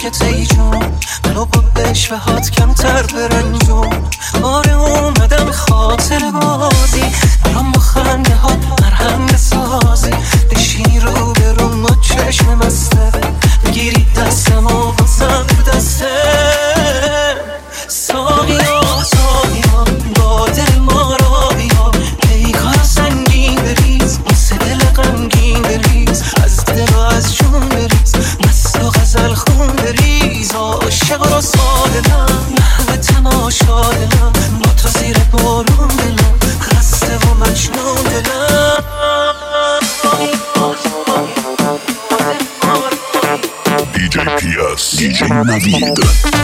ساکت ای جون، منو با اشوهات کمتر برنجون. آره اومدم خاطر بازی، الان با خنده ها مرهم بسازی. بشینی رو به رو ما چشم مسته، بگیری دستم و بازم دسته. ساقیا ساقیا با دل ما را بیا، پیکار سنگین بریز، واسه دل غمگین بریز. از دل و از جون بریز، مست و غزل خون بریز. عاشق رو ساده دلم، محو تماشا دلم، با تو زیر بارون دلم، خسته و مجنون دلم. DJ PS DJ Navid.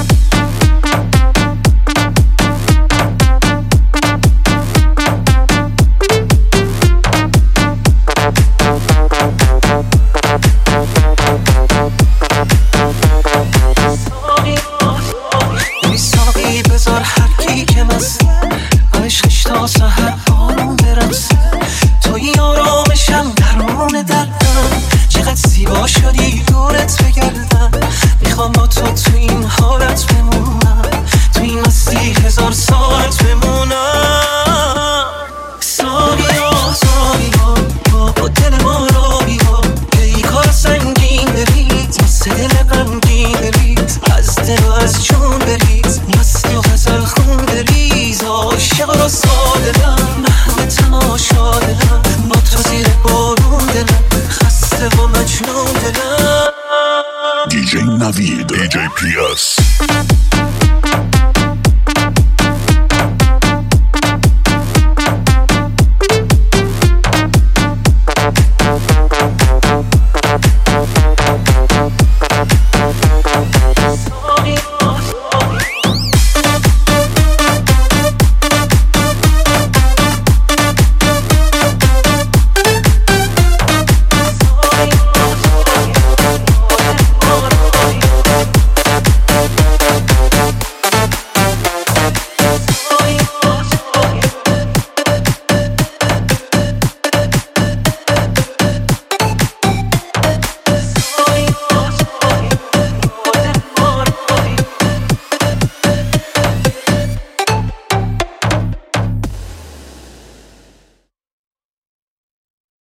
بذار هر کی که مستی، عشقش تا سحر آروم برسه. توی آرامشم درمان دردم، چقدر زیبا شدی دورت بگردم. میخوام با تو این حالت بمونم، تو این مستی 1000 سالت بمونم. ساقیا ساقیا با دل ما را بیا، پیکار سنگین بریز، واسه دل غمگین بریز. از دل و از جون بریز، مست و غزل خون بریز. عاشق رو ساده دلم، محو تماشا دلم، با تو زیر بارون دلم، خسته و مجنون دلم. DJ Navid DJ PS